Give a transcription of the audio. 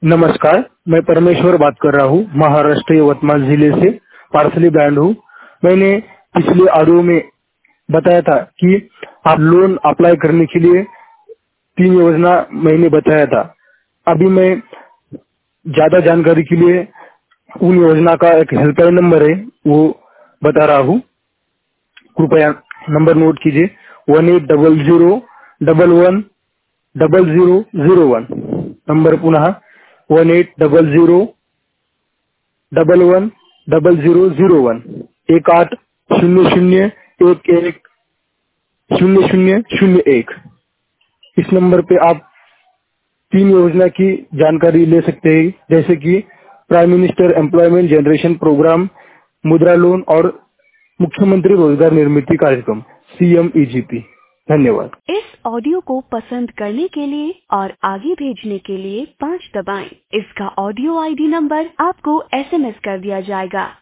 नमस्कार, मैं परमेश्वर बात कर रहा हूँ, महाराष्ट्र यवतमाल जिले से पार्सली ब्रांड हूँ। मैंने पिछले ऑडियो में बताया था कि आप लोन अप्लाई करने के लिए 3 योजना मैंने बताया था। अभी मैं ज्यादा जानकारी के लिए उन योजना का एक हेल्पलाइन नंबर है वो बता रहा हूँ। कृपया नंबर नोट कीजिए 1800110001। नंबर पुनः 1800110001 1800110001। इस नंबर पे आप 3 योजना की जानकारी ले सकते हैं, जैसे कि prime minister employment generation programme, Mudra loan और मुख्यमंत्री रोजगार निर्मिती कार्यक्रम CMEGP। धन्यवाद। इस ऑडियो को पसंद करने के लिए और आगे भेजने के लिए 5 दबाएं। इसका ऑडियो ID नंबर आपको SMS कर दिया जाएगा।